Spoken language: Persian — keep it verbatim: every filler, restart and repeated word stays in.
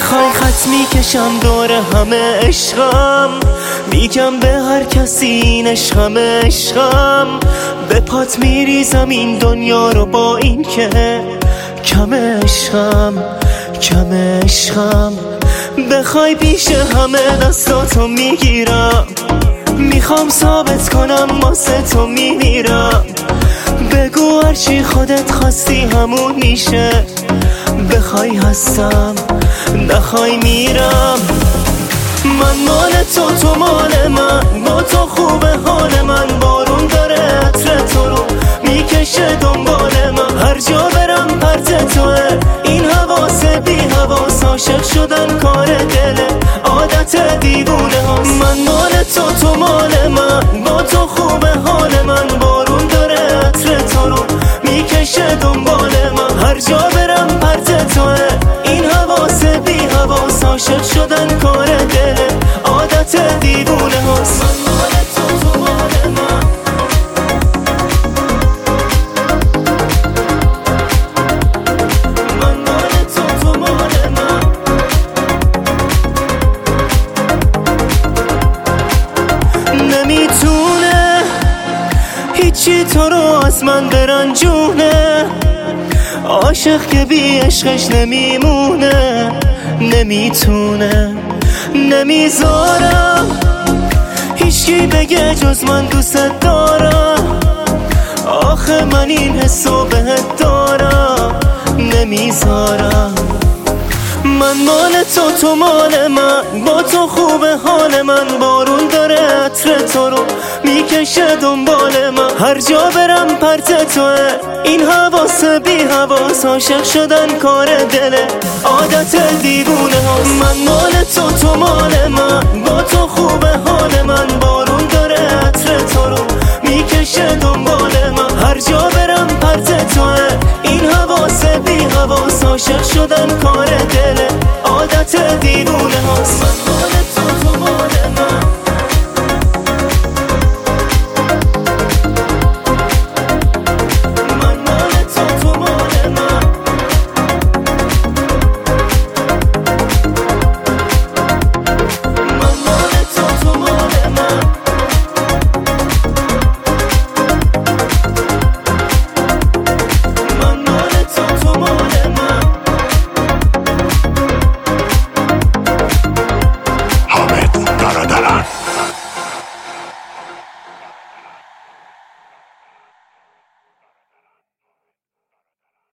میخوای خط میکشم دور همه عشقم، میگم به هر کسی این عشقم عشقم. به پات میریزم این دنیا رو با این که کم عشقم کم عشقم. بخوای پیش همه دستاتو میگیرم، میخوام ثابت کنم واسه تو میمیرم. بگو هرچی خودت خواستی همون میشه، بخوای هستم نخوای میرم. من مال تو تو مال من، با تو خوبه حال من. بارون داره عطر تو رو میکشه دنبال من، هر جا برم پرت توه این حواس بی حواس. عاشق شدن کار دله عادت دیوونه هاست. من مال تو تو مال من، با تو خوبه حال من. بارون داره عطر تو رو میکشه دنبال من، هر جا برم پرت توه این حواس بی حواس. عاشق شدن کار دله عادت دیوونه هاست. من مال تو تو مال من، من مال تو تو مال من. نمیتونه هیچی تو رو از من برنجونه، عاشق که بی عشقش نمیمونه. نمیتونه نمیذارم هیچکی بگه جز من دوست دارم. آخه من این حسو بهت دارم، نمیذارم. من مال تو تو مال من، با تو خوبه حال من. بارون داره عطر تو رو میکشه دنبال من، هر جا برم پرت توه این حواس بی حواس. عاشق شدن کار دله عادت دیوونه هاست. من مال تو تو مال من، با تو خوبه حال من. بارون داره عطر تو رو میکشه دنبال من، هر جا برم پرت توه این حواس بی حواس. عاشق شدن کار دله عادت دیوونه هاست.